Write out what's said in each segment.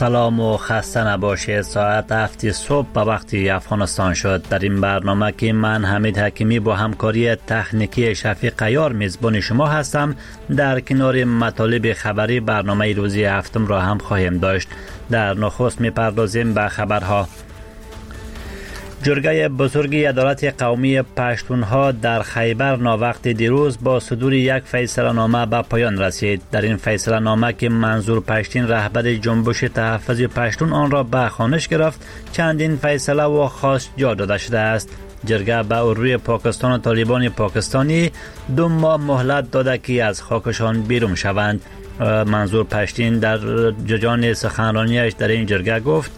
سلام و خسته نباشید. ساعت 7 صبح به وقت افغانستان شد. در این برنامه که من حمید حکیمی با همکاری تکنیکی شفیق عیار میزبان شما هستم، در کنار مطالب خبری برنامه روزی هفتم را هم خواهیم داشت. در نخست میپردازیم به خبرها. جرگه بزرگی عدالت قومی پشتونها در خیبر ناوقت دیروز با صدور یک فیصله نامه به پایان رسید. در این فیصله نامه که منظور پشتین رهبر جنبش تحفظ پشتون آن را به خوانش گرفت، چندین فیصله و خواست جا داده شده است. جرگه به روی پاکستان و طالبان پاکستانی 2 ماه مهلت داده که از خاکشان بیرون شوند. منظور پشتین در جریان سخنرانیش در این جرگه گفت: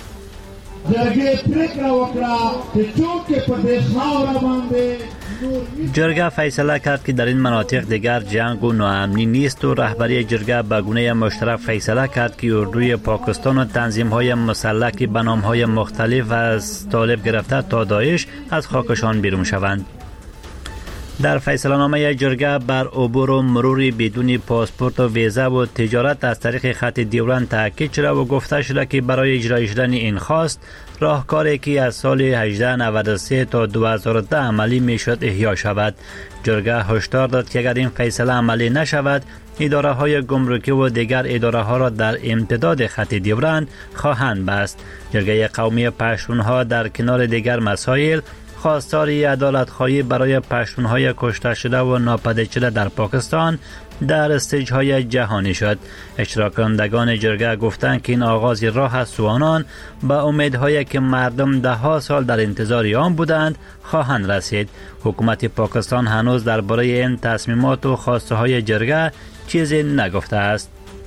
جرگه فیصله کرد که در این مناطق دیگر جنگ و ناامنی نیست و رهبری جرگه به گونه مشترک فیصله کرد که اردوی پاکستان و تنظیم‌های مسلح که به نام‌های مختلف از طالب گرفته تا داعش از خاکشان بیرون شوند. در فیصله نامه جرگه بر عبور و مرور بدون پاسپورت و ویزا و تجارت از طریق خط دیورند تاکید شده و گفته شده که برای اجرا شدن این خواست راهکاری که از سال 1893 تا 2010 عملی میشد احیا شود. جرگه هشدار داد که اگر این فیصله عملی نشود، اداره های گمرکی و دیگر اداره ها را در امتداد خط دیورند خواهند بست. جرگه قومی پشتونها در کنار دیگر مسائل خواستار عدالت خواهی برای پشتونهای کشته شده و ناپدید شده در پاکستان در استیج‌های جهانی شد. اشتراک کنندگان جرگه گفتند که این آغاز راه است و آنان به امیدهایی که مردم 10 سال در انتظار آن بودند خواهند رسید. حکومت پاکستان هنوز درباره این تصمیمات و خواسته های جرگه چیزی نگفته است.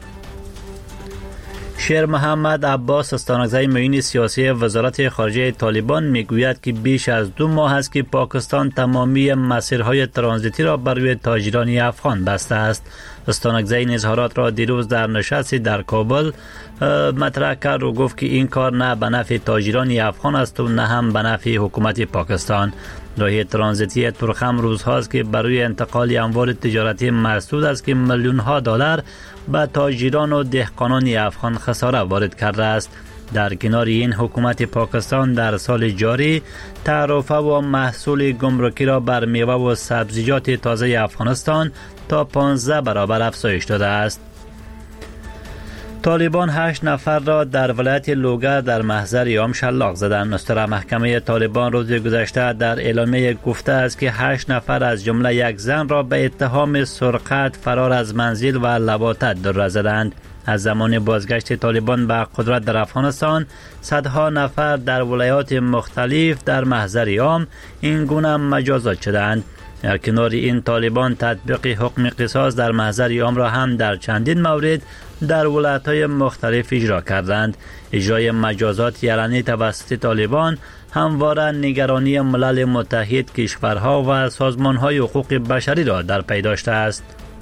شیر محمد عباس استانگزی معین سیاسی وزارت خارجه طالبان میگوید که بیش از 2 ماه است که پاکستان تمامی مسیرهای ترانزیتی را برای تاجران افغان بسته است. استانگزی این اظهارات را دیروز در نشستی در کابل مطرح کرد و گفت که این کار نه به نفع تاجران افغان است و نه هم به نفع حکومت پاکستان. راه ترانزیتی ترخم روزهاست که برای انتقال اموال تجارتی مسدود است که میلیون ها دلار به تاجران و دهقانان افغان خساره وارد کرده است. در کنار این، حکومت پاکستان در سال جاری تعرفه و محصول گمرکی را بر میوه و سبزیجات تازه افغانستان تا 15 برابر افزایش داده است. طالبان 8 نفر را در ولایت لوگر در محضر ایام شلاق زدند. مستر محکمه طالبان روز گذشته در اعلامیه گفته است که 8 نفر از جمله یک زن را به اتهام سرقت، فرار از منزل و لواطت در زدند. از زمان بازگشت طالبان به قدرت در افغانستان، صدها نفر در ولایات مختلف در محضر ایام این گونه مجازات شدند. در کنار این، طالبان تطبیق حکم قصاص در محضر ایام را هم در چندین مورد در ولایت‌های مختلف اجرا کردند. اجرای مجازات علنی توسط طالبان همواره نگرانی ملل متحد، کشورها و سازمان‌های حقوق بشری را در پی داشته است.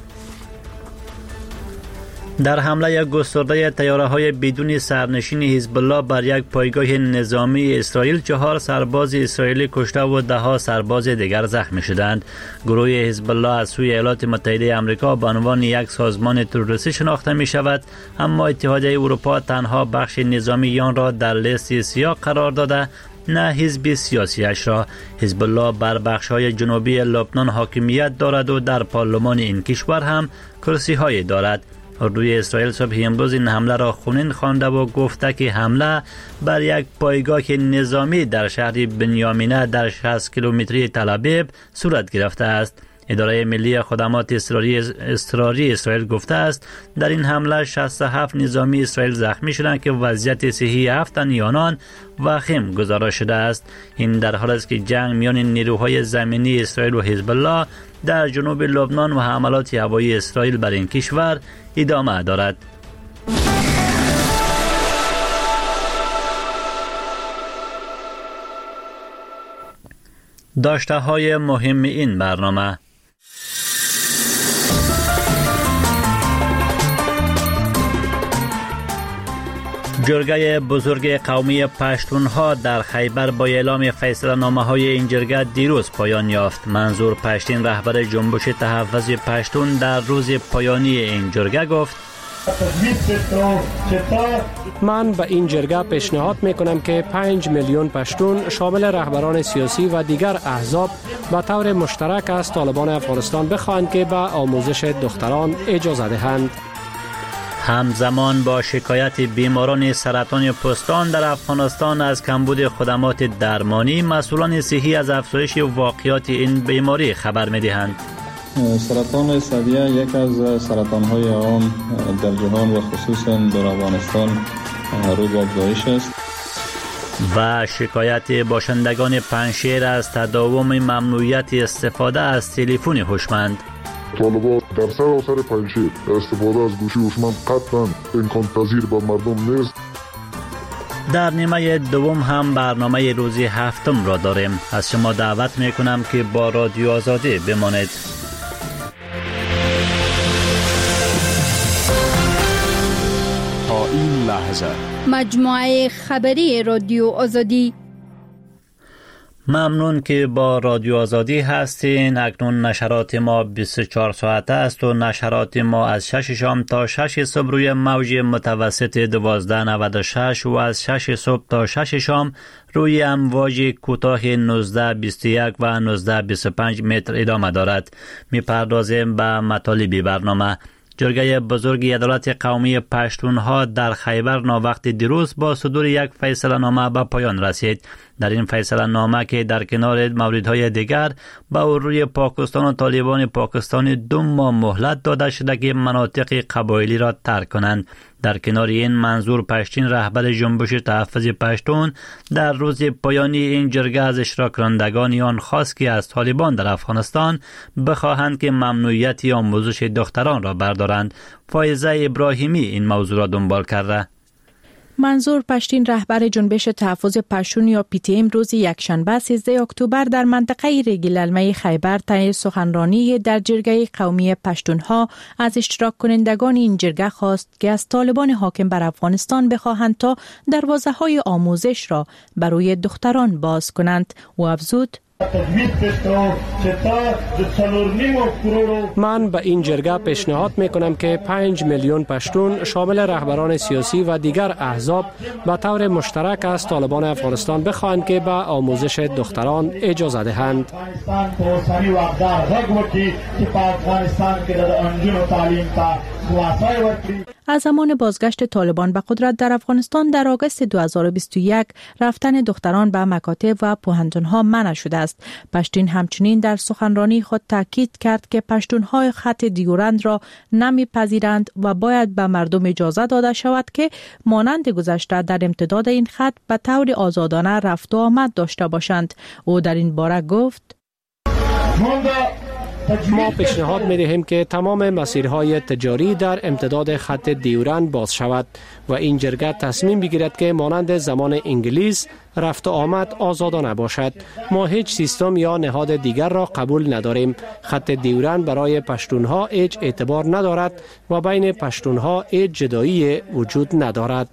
در حمله گسترده طیاره‌های بدون سرنشین حزب الله بر یک پایگاه نظامی اسرائیل، 4 سرباز اسرائیلی کشته و 10 سرباز دیگر زخمی شدند. گروه حزب الله از سوی ایالات متحده آمریکا به عنوان یک سازمان تروریستی شناخته می شود، اما اتحادیه اروپا تنها بخش نظامی آن را در لیست سیاه قرار داده، نه حزب سیاسیش را. حزب الله بر بخش‌های جنوبی لبنان حاکمیت دارد و در پارلمان این کشور هم کرسی‌های دارد. اردوی اسرائیل صبح امروز این حمله را خونین خوانده و گفته که حمله بر یک پایگاه نظامی در شهر بنیامینه در 60 کیلومتری تل‌آبیب صورت گرفته است. اداره ملی خدمات اضطراری اسرائیل گفته است در این حمله 67 نظامی اسرائیل زخمی شدند که وضعیت صحی 7 تن آنان وخیم گزارش شده است. این در حالی است که جنگ میان نیروهای زمینی اسرائیل و حزب الله در جنوب لبنان و حملات هوایی اسرائیل بر این کشور ادامه دارد. داشته های مهم این برنامه: جرگه بزرگ قومی پشتونها در خیبر با اعلام فیصله نامه های این جرگه دیروز پایان یافت. منظور پشتین رهبر جنبش تحفظ پشتون در روز پایانی این جرگه گفت: من به این جرگه پیشنهاد میکنم که 5 میلیون پشتون شامل رهبران سیاسی و دیگر احزاب به طور مشترک از طالبان افغانستان بخواهند که به آموزش دختران اجازه دهند. همزمان با شکایت بیماران سرطان پستان در افغانستان از کمبود خدمات درمانی، مسئولان صحی از افزایش واقعات این بیماری خبر می‌دهند. سرطان ثدیه یک از سرطان‌های عام در جهان و خصوصاً در افغانستان رو به افزایش است. و شکایت باشندگان پنشیر از تداوم ممنوعیت استفاده از تلفن هوشمند. طالبان در سراسر پنشیر استفاده از گوشی هوشمند قطعاً امکان پذیر به مردم نیست. در نیمه دوم هم برنامه روزی هفتم را داریم. از شما دعوت میکنم که با رادیو آزادی بمانید. تا این لحظه مجموعه خبری رادیو آزادی. ممنون که با رادیو آزادی هستین. اکنون نشرات ما 24 ساعته است و نشرات ما از 6 شام تا 6 صبح روی موج متوسط 1296 و از 6 صبح تا 6 شام روی امواج کوتاه 1921 و 1925 متر ادامه دارد. میپردازیم به مطالب برنامه. جرگه بزرگ عدالت قومی پشتونها در خیبر ناوقت دیروز با صدور یک فیصله نامه به پایان رسید. در این فیصله نامه که در کنار موردهای دیگر به روی پاکستان و طالبان پاکستانی 2 ماه مهلت داده شده که مناطق قبایلی را ترک کنند. در کنار این منظور پشتین رهبر جنبش تحفظ پشتون در روز پایانی این جرگه از اشتراک کنندگان آن خواست که از طالبان در افغانستان بخواهند که ممنوعیت آموزش دختران را بردارند. فایزه ابراهیمی این موضوع را دنبال کرده. منظور پشتین رهبر جنبش تحفظ پشتون یا PTM روز یکشنبه 13 اکتبر در منطقه ریگ‌العلمه خیبر طی سخنرانی در جرگه قومی پشتونها از اشتراک کنندگان این جرگه خواست که از طالبان حاکم بر افغانستان بخواهند تا دروازه‌های آموزش را برای دختران باز کنند و افزود: من به این جرگه پیشنهاد میکنم که 5 میلیون پشتون شامل رهبران سیاسی و دیگر احزاب به طور مشترک از طالبان افغانستان بخواهند که به آموزش دختران اجازه دهند. از زمان بازگشت طالبان به قدرت در افغانستان در آگوست 2021 رفتن دختران به مکاتب و پوهنتون‌ها منع شده است. پشتین همچنین در سخنرانی خود تاکید کرد که پشتون‌های خط دیورند را نمی‌پذیرند و باید به مردم اجازه داده شود که مانند گذشته در امتداد این خط به طور آزادانه رفت و آمد داشته باشند. او در این باره گفت: ما پیشنهاد می‌دهیم که تمام مسیرهای تجاری در امتداد خط دیورند باز شود و این جرگه تصمیم بگیرد که مانند زمان انگلیس رفت و آمد آزادانه باشد. ما هیچ سیستم یا نهاد دیگر را قبول نداریم. خط دیورند برای پشتونها هیچ اعتبار ندارد و بین پشتونها هیچ جدایی وجود ندارد.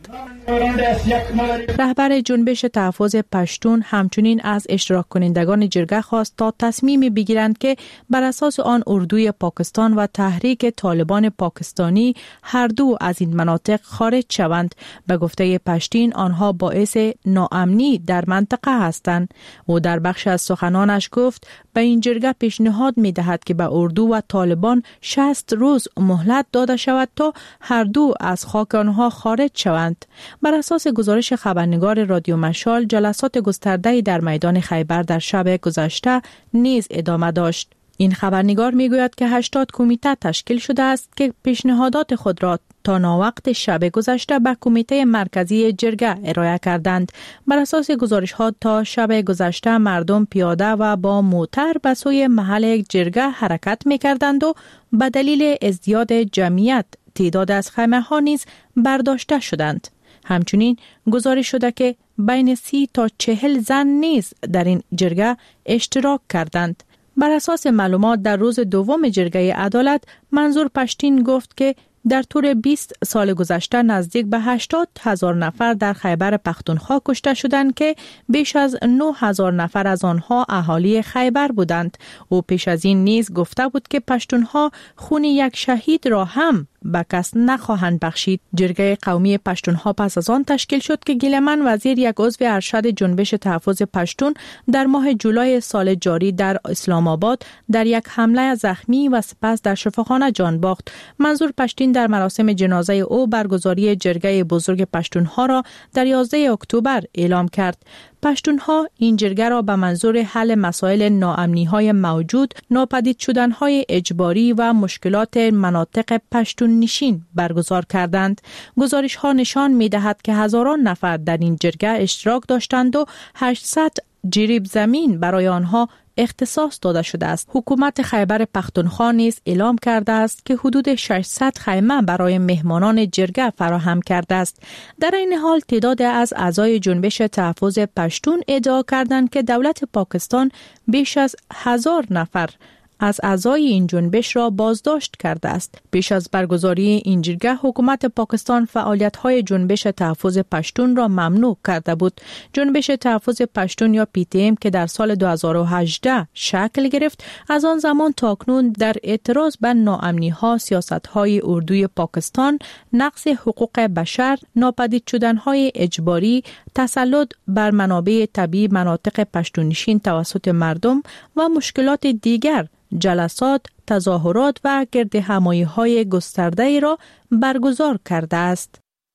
رهبر جنبش تحفظ پشتون همچنین از اشتراک کنندگان جرگه خواست تا تصمیمی بگیرند که بر اساس آن اردوی پاکستان و تحریک طالبان پاکستانی هر دو از این مناطق خارج شوند. به گفته پشتین آنها باعث ناامنی در منطقه هستند. او در بخش از سخنانش گفت به این جرگه پیشنهاد می دهد که به اردو و طالبان 60 روز مهلت داده شود تا هر دو از خاک آنها خارج شوند. بر اساس گزارش خبرنگار رادیو مشال، جلسات گسترده‌ای در میدان خیبر در شب گذشته نیز ادامه داشت. این خبرنگار میگوید که 80 کمیته تشکیل شده است که پیشنهادات خود را تا ناوقت شب گذشته به کمیته مرکزی جرگه ارائه کردند. بر اساس گزارش ها تا شب گذشته مردم پیاده و با موتر به سوی محل جرگه حرکت می‌کردند و به دلیل ازدیاد جمعیت تعداد از خیمه ها نیز برداشته شدند. همچنین گزارش شده که بین 30 تا 40 زن نیز در این جرگه اشتراک کردند. بر اساس معلومات در روز دوم جرگه عدالت، منظور پشتین گفت که در طول 20 سال گذشته نزدیک به 80,000 نفر در خیبر پختونخوا کشته شدند که بیش از 9,000 نفر از آنها اهالی خیبر بودند. او پیش از این نیز گفته بود که پشتونها خون یک شهید را هم به کس نخواهند بخشید. جرگه قومی پشتونها پس از آن تشکیل شد که گیلمن وزیر یک عضو ارشد جنبش تحفظ پشتون در ماه جولای سال جاری در اسلام آباد در یک حمله زخمی و سپس در شفاخانه جان باخت. منظور پشتین در مراسم جنازه او برگزاری جرگه بزرگ پشتونها را در 11 اکتبر اعلام کرد. پشتونها این جرگه را به منظور حل مسائل ناامنی‌های موجود، ناپدید شدن‌های اجباری و مشکلات مناطق پشتون نشین برگزار کردند. گزارش‌ها نشان می‌دهد که هزاران نفر در این جرگه اشتراک داشتند و 800 جریب زمین برای آنها اختصاص داده شده است. حکومت خیبر پختونخوا نیز اعلام کرده است که حدود 600 خیمه برای مهمانان جرگه فراهم کرده است. در این حال تعداد از اعضای جنبش تحفظ پشتون ادعا کردند که دولت پاکستان بیش از 1000 نفر از اعضای این جنبش را بازداشت کرده است. پیش از برگزاری این جرگه حکومت پاکستان فعالیت‌های جنبش تحفظ پشتون را ممنوع کرده بود. جنبش تحفظ پشتون یا PTM که در سال 2018 شکل گرفت، از آن زمان تا اکنون در اعتراض بر ناامنی‌ها، سیاست‌های اردوی پاکستان، نقض حقوق بشر، ناپدید شدن‌های اجباری، تسلط بر منابع طبیعی مناطق پشتونشین توسط مردم و مشکلات دیگر جلسات، تظاهرات و گردهمایی‌های گسترده را برگزار کرده است.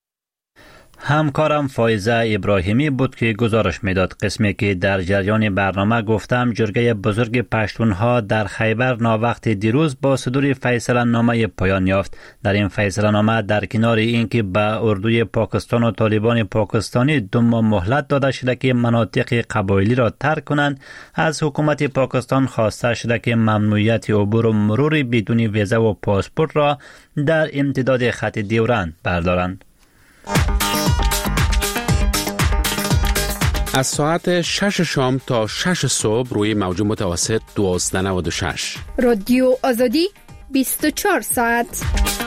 همکارم فایزه ابراهیمی بود که گزارش میداد. قسمی که در جریان برنامه گفتم جرگه بزرگ پشتونها در خیبر ناوقت دیروز با صدور فیصله نامه پایان یافت. در این فیصله نامه در کنار اینکه به اردوی پاکستان و طالبان پاکستانی 2 ماه مهلت داده شده که مناطق قبایلی را ترک کنند، از حکومت پاکستان خواسته شده که ممنوعیت عبور و مرور بدون ویزا و پاسپورت را در امتداد خط دیورند بردارند. از ساعت 6 شام تا 6 صبح روی موج متوسط 1296 رادیو آزادی 24 ساعت.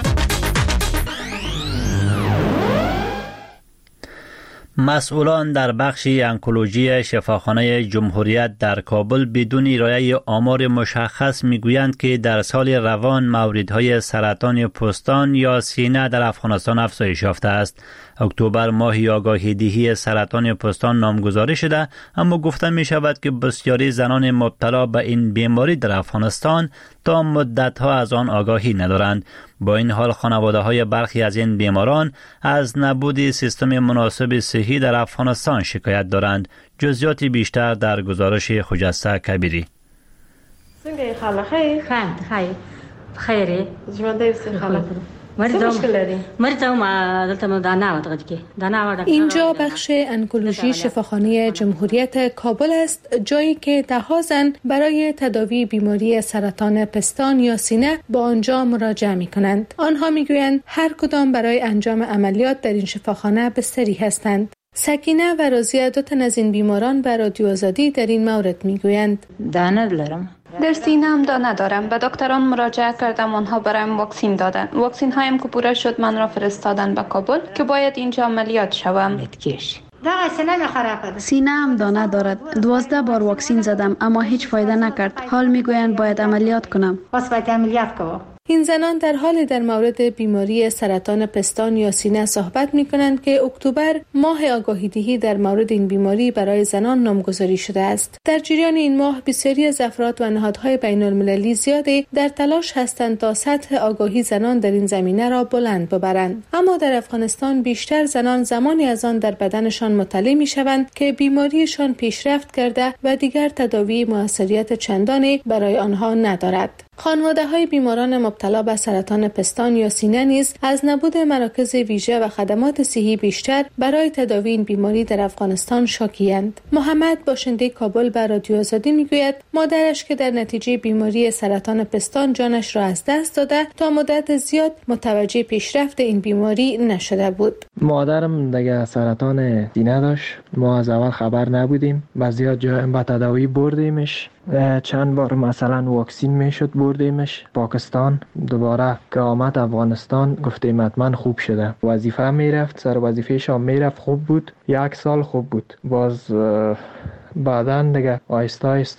مسئولان در بخش انکولوژی شفاخانه جمهوریت در کابل بدون رعایت آمار مشخص میگویند که در سال روان موردهای سرطان پستان یا سینه در افغانستان افزایش یافته است. اکتبر ماهی آگاهی دهی سرطان پستان نامگذاری شده، اما گفته می شود که بسیاری زنان مبتلا به این بیماری در افغانستان تا مدتها از آن آگاهی ندارند. با این حال خانواده های برخی از این بیماران از نبود سیستم مناسب صحی در افغانستان شکایت دارند. جزئیات بیشتر در گزارش خجسته کبیری. سنگه خاله خیر؟ خیر خیره جمانده بسید خاله اینجا بخش انکولوژی شفاخانه جمهوریت کابل است، جایی که ده‌ها زن برای تداوی بیماری سرطان پستان یا سینه با آنجا مراجعه می‌کنند. آنها می‌گویند هر کدام برای انجام عملیات در این شفاخانه بستری هستند. سکینه و رازیه 2 تن از این بیماران به رادیو آزادی در این مورد می‌گویند دانه دارم. در سینه‌ام دانه دارم. به دکتران مراجعه کردم، آنها برایم واکسین دادن. واکسین هایم که پوره شد من را فرستادن به کابل که باید اینجا عملیات شوم. سینه‌ام دانه دارد. 12 بار واکسین زدم اما هیچ فایده نکرد. حال میگویند باید عملیات کنم. این زنان در حال در مورد بیماری سرطان پستان یا سینه صحبت می کنند که اکتبر ماه آگاهی‌دهی در مورد این بیماری برای زنان نامگذاری شده است. در جریان این ماه بسیاری از افراد و نهادهای بین المللی زیادی در تلاش هستند تا سطح آگاهی زنان در این زمینه را بلند ببرند. اما در افغانستان بیشتر زنان زمانی از آن در بدنشان مطلع می شوند که بیماریشان پیشرفت کرده و دیگر تداوی موثریت چندانی برای آنها ندارد. خانواده‌های بیماران مبتلا به سرطان پستان یا سینه نیز از نبود مراکز ویژه و خدمات صحی بیشتر برای تداوی این بیماری در افغانستان شاکی‌اند. محمد باشنده کابل به رادیو آزادی میگوید مادرش که در نتیجه بیماری سرطان پستان جانش را از دست داده تا مدت زیاد متوجه پیشرفت این بیماری نشده بود. مادرم دیگه سرطان سینه داشت، ما از اول خبر نبودیم، بعضی‌ها جا به تداوی بردیمش، چند بار مثلا واکسین میشد بردیمش پاکستان، دوباره که آمد افغانستان گفتیم حتما خوب شده، وظیفه میرفت، سر وظیفه‌ش هم میرفت، خوب بود، 1 سال خوب بود، باز بعدن دیگه آهسته آهسته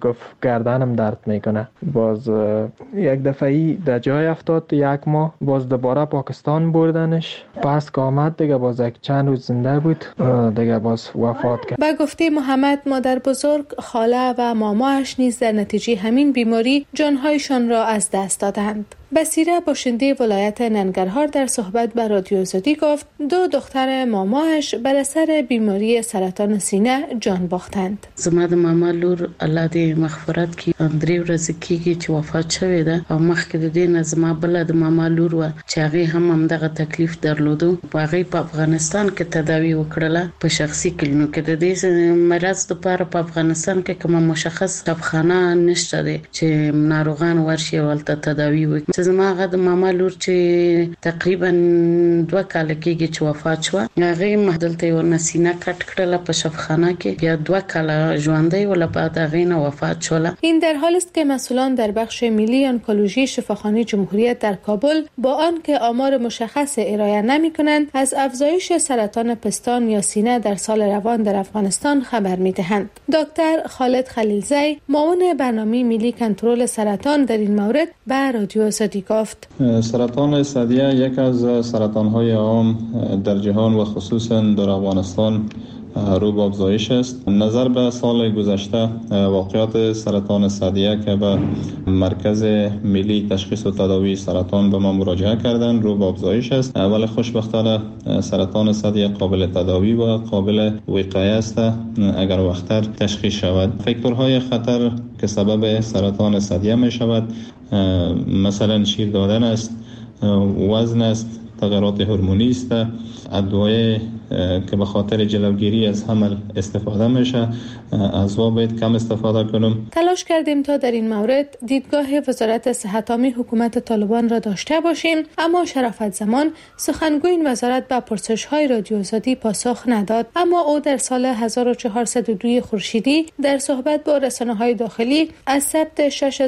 گفت گردنم درد میکنه. باز یک دفعه در جای افتاد، یک ماه باز دوباره پاکستان بردنش. پس که آمد دیگه باز یک چند روز زنده بود، دیگه باز وفات کرد. با گفته محمد، مادر بزرگ، خاله و ماماش نیز در نتیجه همین بیماری جانهایشان را از دست دادند. بصیره باشنده ولایت ننگرهار در صحبت با رادیو آزادی گفت 2 دختر ماماش بر اثر بیماری سرطان سینه جان باختند. زما د ماما لور الله دې مغفرت کی 3 ورځې کېږي چې وفات شوې ده او مخکې د دې نه زما بل د ماما لور و چې هغه هم دغه تکلیف درلودو. هغه په افغانستان کې تداوی وکړله په شخصي کلینیک کې. د دې مرض لپاره په افغانستان کې کوم مشخص دواخانه نشته ده چې ناروغان ورشي ولته تداوی وکړي. زما غد ماما لور چې تقریبا 2 کال کېږي چې وفات شو. هغه محدلته یو نسینه کټ کړله په شفاخانه کې، بیا 2 کال ژوندۍ ول، بعد هغه نه وفات شول. این در حالی است که مسئولان در بخش ملی آنکولوژی شفاخانه جمهوریت در کابل با آنکه آمار مشخص ارائه نمی‌کنند، از افزایش سرطان پستان یا سینه در سال روان در افغانستان خبر می‌دهند. دکتر خالد خلیلزی، معاون برنامه ملی کنترل سرطان، در این مورد به رادیو آزادی گفت سرطان ثدیه یک از سرطان‌های عام در جهان و خصوصاً در افغانستان رو به افزایش است. نظر به سال گذشته واقعات سرطان ثدیه که به مرکز ملی تشخیص و تداوی سرطان به ما مراجعه کردند رو به افزایش است، ولی خوشبختانه سرطان ثدیه قابل تداوی و قابل وقایه است اگر وقت‌تر تشخیص شود. فاکتورهای خطر که سبب سرطان ثدیه می شود مثلا شیر دادن است، وزن است، تغییرات هورمونی است، ادویه که به خاطر جلوگیری از حمل استفاده میشه از باید کم استفاده کنیم. تلاش کردیم تا در این مورد دیدگاه وزارت صحت عامه حکومت طالبان را داشته باشیم، اما شرافت زمان سخنگوی این وزارت به پرسش‌های رادیو آزادی پاسخ نداد. اما او در سال 1402 خورشیدی در صحبت با رسانه‌های داخلی از ثبت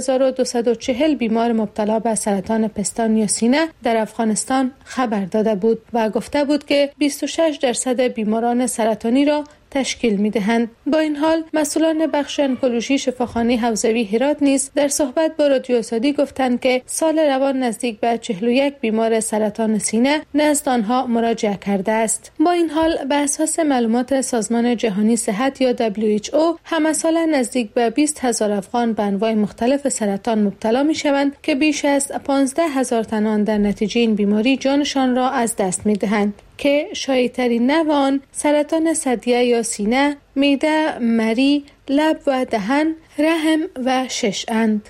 6240 بیمار مبتلا به سرطان پستان یا سینه در افغانستان خبر داده بود و گفته بود که 26% بیماران سرطانی را تشکیل می‌دهند. با این حال مسئولان بخش آنکولوژی شفاخانه حوزوی هرات نیز در صحبت با رادیو آزادی گفتند که سال روان نزدیک به 41 بیمار سرطان سینه نزد آنها مراجعه کرده است. با این حال به اساس معلومات سازمان جهانی صحت یا WHO همه سال نزدیک به 20,000 افغان به انواع مختلف سرطان مبتلا می‌شوند که بیش از 15,000 تن در نتیجه این بیماری جانشان را از دست می‌دهند که شایع‌ترین نوع آن سرطان ثدیه یا سینه، معده، مری، لب و دهن، رحم و شش اند.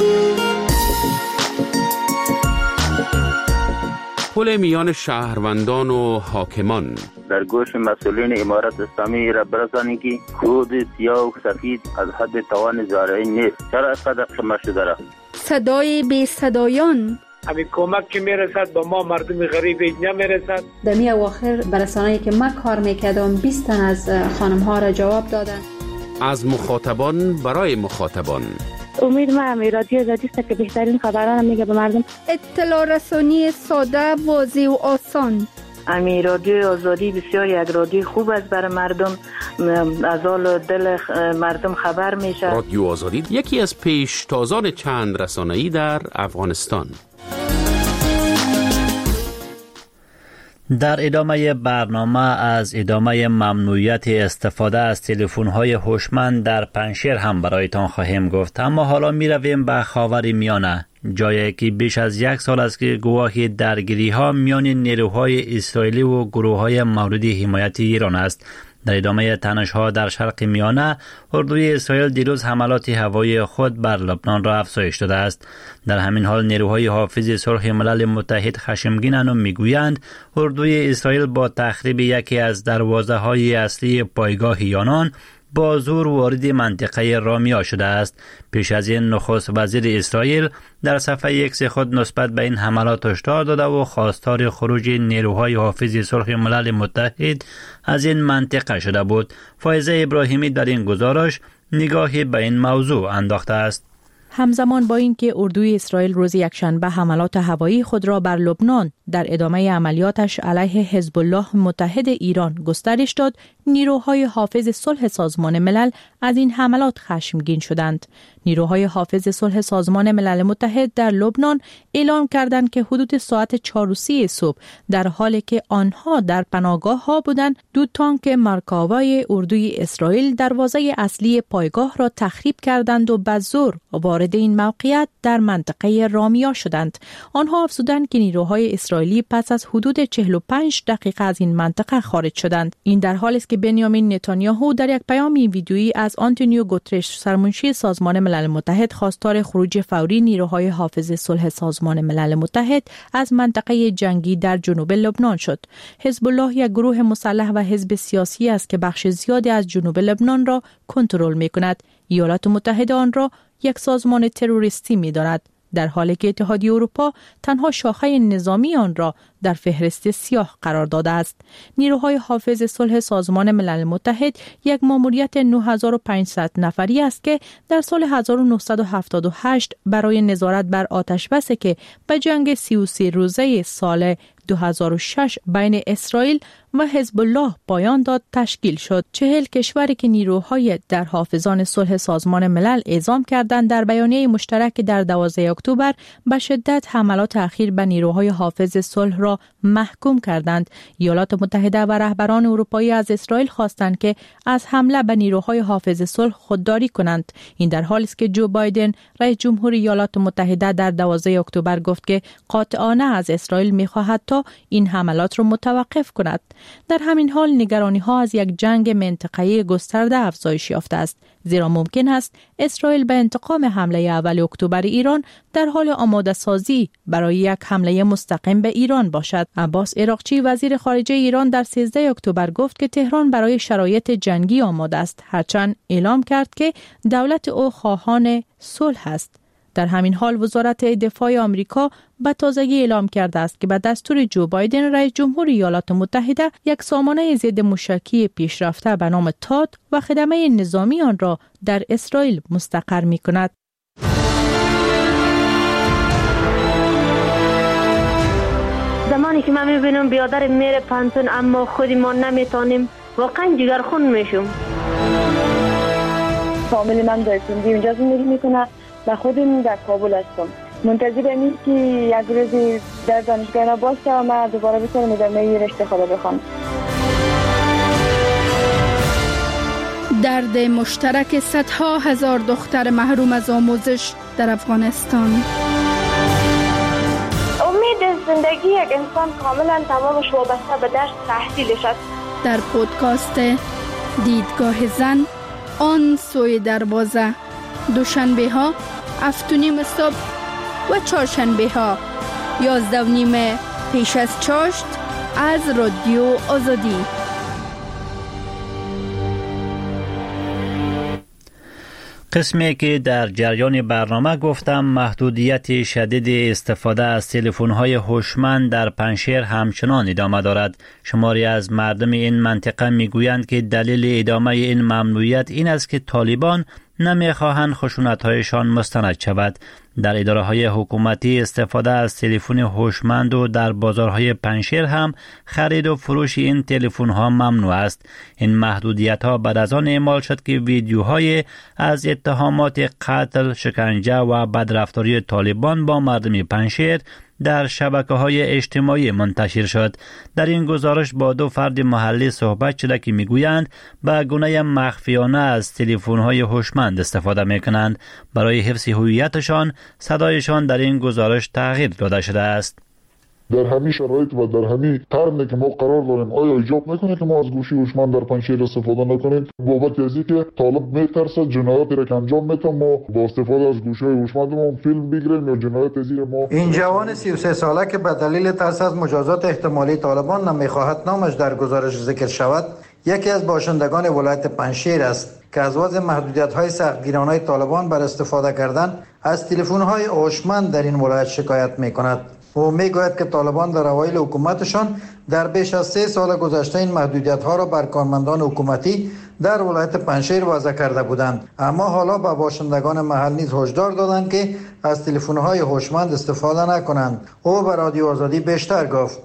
پل میان شهروندان و حاکمان در گوش مسئولین امارت اسلامی را برسانید که خود سیاه و سفید از حد توان زارعی نیست. چرا اینقدر خمه شده را؟ صدای بی صدایان همین کمک که میرسد با ما مردم غریب نمیرسد. در می اواخر برسانه‌ای که ما کار میکردم 20 تن از خانم ها را جواب دادن. از مخاطبان برای مخاطبان. امید ما رادیو آزادی است که بهترین خبران میگه به مردم. اطلاع رسانی ساده، واضح و آسان. امی رادیو آزادی بسیار یک رادیو خوب است برای مردم، از حال دل مردم خبر میشه. رادیو آزادی یکی از پیشتازان چند رسانه‌ای در افغانستان. در ادامه برنامه از ادامه ممنوعیت استفاده از تلفن‌های هوشمند در پنجشیر هم برایتان خواهیم گفت، اما حالا می رویم به خاور میانه، جایی که بیش از 1 سال است که گواهی درگیری‌ها میان نیروهای اسرائیلی و گروه‌های مورد حمایت ایران است. در ادامه تنش‌ها در شرق میانه، اردوی اسرائیل دیروز حملات هوایی خود بر لبنان را افزایش داده است. در همین حال نیروهای حافظ صلح ملل متحد خشمگینند و میگویند اردوی اسرائیل با تخریب یکی از دروازه‌های اصلی پایگاه یانان با زور وارد منطقه رامیا شده است. پیش از این نخست وزیر اسرائیل در صفحه ایکس خود نسبت به این حملات هشدار داده و خواستار خروج نیروهای حافظ صلح ملل متحد از این منطقه شده بود. فایزه ابراهیمی در این گزارش نگاهی به این موضوع انداخته است. همزمان با اینکه اردوی اسرائیل روز یکشنبه حملات هوایی خود را بر لبنان در ادامه عملیاتش علیه حزب الله متحد ایران گسترش داد، نیروهای حافظ صلح سازمان ملل از این حملات خشمگین شدند. نیروهای حافظ صلح سازمان ملل متحد در لبنان اعلام کردند که حدود ساعت 4:30 صبح در حالی که آنها در پناهگاه ها بودند، 2 تانک مرکاوای اردوی اسرائیل دروازه اصلی پایگاه را تخریب کردند و به زور وارد این موقعیت در منطقه رامیا شدند. آنها افزودند که نیروهای اسرائیلی پس از حدود 45 دقیقه از این منطقه خارج شدند. این در حالی است که بنیامین نتانیاهو در یک پیام ویدیویی از آنتونیو گوترش سرمنشی سازمان ملل متحد خواستار خروج فوری نیروهای حافظ صلح سازمان ملل متحد از منطقه جنگی در جنوب لبنان شد. حزب الله یک گروه مسلح و حزب سیاسی است که بخش زیادی از جنوب لبنان را کنترل می‌کند. ایالات متحده آن را یک سازمان تروریستی می‌داند، در حالی که اتحادیه اروپا تنها شاخه نظامی آن را در فهرست سیاه قرار داده است. نیروهای حافظ صلح سازمان ملل متحد یک ماموریت 9500 نفری است که در سال 1978 برای نظارت بر آتشبسی که به جنگ 33 روزه سال 2006 بین اسرائیل و حزب الله پایان داد تشکیل شد. 40 کشوری که نیروهای در حافظان صلح سازمان ملل اعزام کردند در بیانیه مشترک در 12 اکتبر به شدت حملات اخیر به نیروهای حافظ صلح را محکوم کردند. ایالات متحده و رهبران اروپایی از اسرائیل خواستند که از حمله به نیروهای حافظ صلح خودداری کنند. این در حالی است که جو بایدن رئیس جمهور ایالات متحده در 12 اکتبر گفت که قاطعانه از اسرائیل می‌خواهد تا این حملات را متوقف کند. در همین حال نگرانی‌ها از یک جنگ منطقه‌ای گسترده افزایش یافته است، زیرا ممکن است اسرائیل به انتقام حمله اول اکتبر ایران در حال آماده سازی برای یک حمله مستقیم به ایران باشد. عباس عراقچی وزیر خارجه ایران در 13 اکتبر گفت که تهران برای شرایط جنگی آماده است، هرچند اعلام کرد که دولت او خواهان صلح است. در همین حال وزارت دفاع آمریکا به تازگی اعلام کرده است که به دستور جو بایدن رئیس جمهور ایالات متحده یک سامانه ضد موشکی پیشرفته به نام تاد و خدمه نظامی آن را در اسرائیل مستقر می کند. زمانی که من میبینم بیادر میره پانتون اما خودی ما نمیتونیم، واقعا جگرخون میشم. فامیل من در سندی اونجا زندگی میکنه و خودم در کابل هستم. منتظرم این که یک روزی در دانشگاه باشه و من دوباره بتونم ادامه رشته خود بخونم. درد مشترک صدها هزار دختر محروم از آموزش در افغانستان. امید زندگی یک انسان کاملا تمامش وابسته به درس تحصیلش است. در پودکاست دیدگاه زن آن سوی دروازه، دوشنبه ها 7:30 صبح و چهارشنبه ها 11:30 پیش از چاشت از رادیو آزادی. قسمی که در جریان برنامه گفتم، محدودیت شدید استفاده از تلفن‌های هوشمند در پنجشیر همچنان ادامه دارد. شماری از مردم این منطقه میگویند که دلیل ادامه این ممنوعیت این است که طالبان نمیخواهند خشونت‌هایشان مستند شود. در اداره‌های حکومتی استفاده از تلفن هوشمند و در بازارهای پنجشیر هم خرید و فروش این تلفن‌ها ممنوع است. این محدودیت‌ها بعد از آن اعمال شد که ویدیوهای از اتهامات قتل، شکنجه و بدرفتاری طالبان با مردم پنجشیر در شبکه‌های اجتماعی منتشر شد. در این گزارش با 2 فرد محلی صحبت شده که میگویند به گونه مخفیانه از تلفن‌های هوشمند استفاده میکنند. برای حفظ هویتشان صدایشان در این گزارش تغییر داده شده است. در همین شرایط و در همین قرنی که ما قرار داریم، آیا ایجاب میکنه که ما از گوشی هوشمند در پنجشیر استفاده نکنیم؟ بابت از اینکه طالب میترسه جنایاتی را که انجام میده، ما با استفاده از گوشی هوشمند ما فیلم بگیریم یا جنایت از ما. این جوان 33 ساله که به دلیل ترس از مجازات احتمالی طالبان نمیخواهد نامش در گزارش ذکر شود، یکی از باشندگان ولایت پنجشیر است که از وضع محدودیت‌های سختگیرانه طالبان بر استفاده کردن از تلفن‌های هوشمند در این ولایت شکایت می‌کند. او میگوید که طالبان در اوایل حکومتشان در بیش از 3 سال گذشته این محدودیت‌ها را بر کارمندان حکومتی در ولایت پنجشیر وضع کرده بودند، اما حالا به باشندگان محل نیز هشدار دادند که از تلفن‌های هوشمند استفاده نکنند. او به رادیو آزادی بیشتر گفت: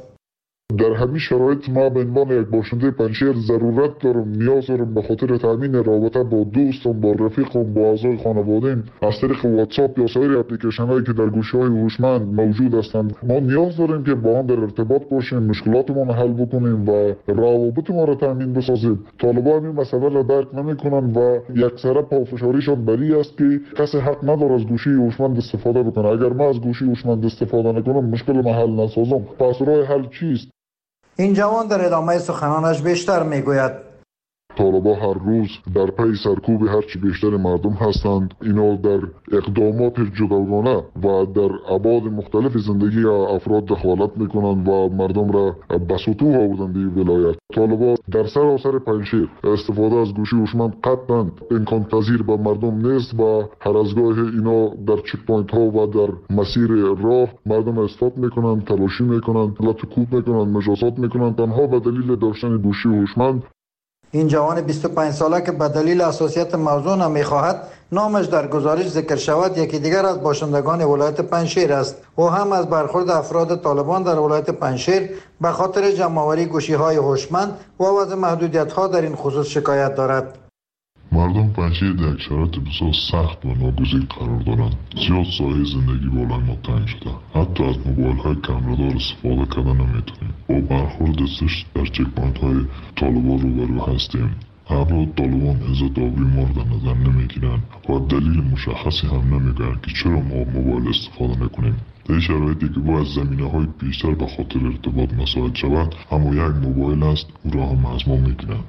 در همین شرایط ما به عنوان یک باشنده پنجشیر ضرورت دارم، نیاز دارم به خاطر تامین رابطه با دوستم، با رفیقم، با اعضای خانواده‌ام از طریق واتساپ یا سایر اپلیکیشن‌هایی که در گوشی‌های هوشمند موجود هستند. ما نیاز داریم که با آن در ارتباط باشیم، مشکلاتمون رو حل بکنیم و روابط ما را تامین بسازیم. طالبان این مسئله را درک نمی‌کنند و یکسره پافشاریشان بری است که کسی حق نداره از گوشی هوشمند استفاده بکنه. اگر ما از گوشی هوشمند استفاده نکنم مشکل ما حل نسازم، پس راه حل چیست؟ این جوان در ادامه سخنانش بیشتر میگوید: طالبان هر روز در پی سرکوب هرچی بیشتر مردم هستند. اینا در اقدامات جداگانه و در ابعاد مختلف زندگی افراد دخالت میکنند و مردم را به سطوح آوردند این ولایت. طالبان در سراسر پنجشیر استفاده از گوشی هوشمند قطعا امکان پذیر به مردم نیست و هر از گاه اینا در چک پوینت ها و در مسیر راه مردم استاپ میکنند، تلاشی میکنند، لطکوب میکنند، مجازات میکنند تنها به دلیل داشتن گوشی هوشمند. این جوان 25 ساله که به دلیل حساسیت موضوع نمیخواهد نامش در گزارش ذکر شود، یکی دیگر از باشندگان ولایت پنجشیر است. او هم از برخورد افراد طالبان در ولایت پنجشیر به خاطر جمع‌آوری گوشی‌های هوشمند و وضع محدودیت‌ها در این خصوص شکایت دارد. مردم پنجشیر در شرایط بسیار سخت و ناگزیر قرار دارند. زیاد سایه زندگی بالای ما تنگ شده. حتی از موبایل‌های کمره‌دار استفاده کردن نمیتونیم. با برخورد سست در چک پوینت‌های طالبان روبرو هستیم. افراد طالبان عزت آبروی ما را در نظر نمیگیرند و دلیل مشخصی هم نمیگویند که چرا ما موبایل استفاده نکنیم. در این شرایطی که باید زمینه‌های بیشتر به خاطر ارتباط مساعد شود، اما یک موبایل است او را هم از ما میگیرند.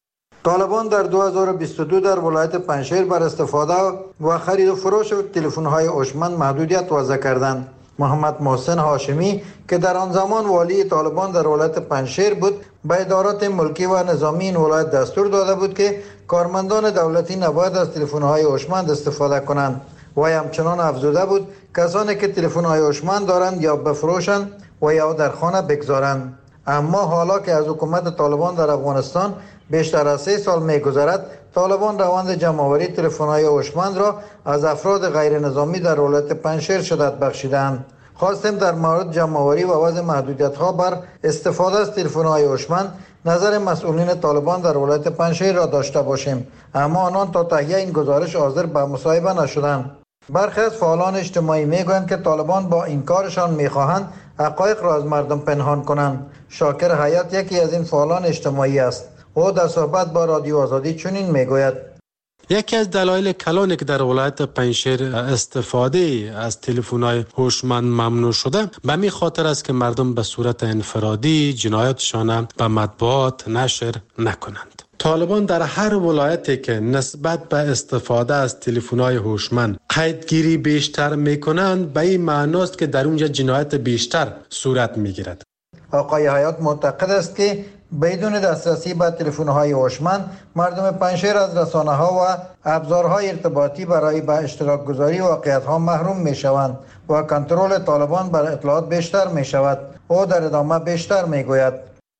طالبان در 2022 در ولایت پنجشیر بر استفاده و خرید و فروش تلفن‌های هوشمند محدودیت وضع کردند. محمد محسن هاشمی که در آن زمان والی طالبان در ولایت پنجشیر بود، به ادارات ملکی و نظامی این ولایت دستور داده بود که کارمندان دولتی نباید از تلفن‌های هوشمند استفاده کنند. و همچنان افزوده بود کسانی که تلفن‌های هوشمند دارند یا بفروشند و یا در خانه بگذارند. اما حالا که از حکومت طالبان در افغانستان بیشتر از 3 سال می‌گذرد، طالبان روند جمع‌آوری تلفن‌های هوشمند را از افراد غیر نظامی در ولایت پنجشیر شدت بخشیدند. خواستیم در مورد جمع‌آوری و وضع محدودیت‌ها بر استفاده از تلفن‌های هوشمند نظر مسئولین طالبان در ولایت پنجشیر را داشته باشیم، اما آنان تا تهیه این گزارش حاضر به مصاحبه نشدند. برخی از فعالان اجتماعی میگویند که طالبان با این کارشان میخواهند حقایق را از مردم پنهان کنند. شاکر حیات یکی از این فعالان اجتماعی است. او در صحبت با رادیو آزادی چنین میگوید: یکی از دلایل کلانی که در ولایت پنجشیر استفاده از تلفن‌های هوشمند ممنوع شده به می خاطر است که مردم به صورت انفرادی جنایاتشان به مطبوعات نشر نکنند. طالبان در هر ولایتی که نسبت به استفاده از تلفن‌های هوشمند قیدگیری بیشتر می‌کنند، به این معنی است که در اونجا جنایت بیشتر صورت می‌گیرد. آقای حیات معتقد است که بدون دسترسی به تلفن‌های هوشمند مردم پنجشیر از رسانه‌ها و ابزارهای ارتباطی برای به اشتراک گذاری واقعیت‌ها محروم می‌شوند و کنترل طالبان بر اطلاعات بیشتر می‌شود. او در ادامه بیشتر می‌گوید: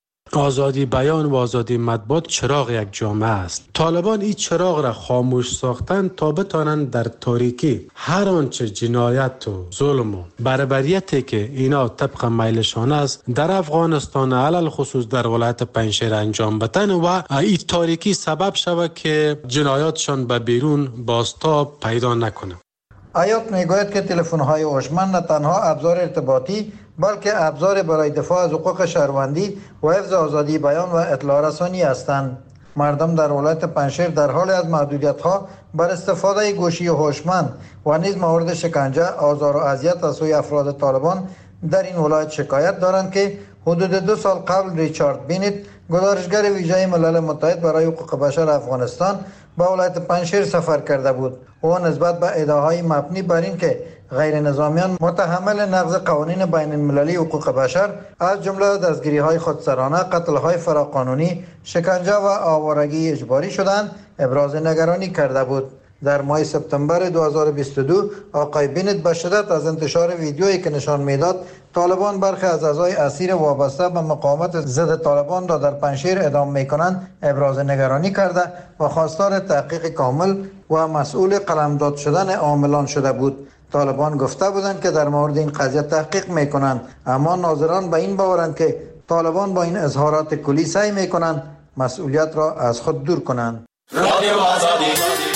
آزادی بیان و آزادی مطبوعات چراغ یک جامعه است. طالبان این چراغ را خاموش ساختند تا بتوانند در تاریکی هر آنچه جنایت و ظلم و بربریتی که اینا طبق میلشان است در افغانستان علل خصوص در ولایت پنجشیر انجام بدن و این تاریکی سبب شود که جنایاتشان به بیرون بازتاب پیدا نکنه. حیات میگوید که تلفن‌های هوشمند نه تنها ابزار ارتباطی بلکه ابزار برای دفاع از حقوق شهروندی و حفظ آزادی بیان و اطلاع رسانی هستند. مردم در ولایت پنجشیر در حال از محدودیت‌ها بر استفاده گوشی هوشمند و نیز مورد شکنجه، آزار و اذیت از سوی افراد طالبان در این ولایت شکایت دارند که حدود 2 سال قبل ریچارد بینیت، گزارشگر ویژه ملل متحد برای حقوق بشر افغانستان، به ولایت پنجشیر سفر کرده بود. او نسبت به ادعاهای مبنی بر این که غیر نظامیان متحمل نقض قوانین بین المللی حقوق بشر از جمله دستگیری‌های خودسرانه، قتل‌های فراقانونی، شکنجه و آوارگی اجباری شدند، ابراز نگرانی کرده بود. در ماه سپتامبر 2022 آقای بنت به شدت از انتشار ویدیویی که نشان میداد طالبان برخی از اعضای اسیر وابسته به مقاومت ضد طالبان را در پنجشیر اعدام میکنند ابراز نگرانی کرده و خواستار تحقیق کامل و مسئول قلمداد شدن عاملان شده بود. طالبان گفته بودند که در مورد این قضیه تحقیق میکنند، اما ناظران به این باورند که طالبان با این اظهارات کلی سعی میکنند مسئولیت را از خود دور کنند.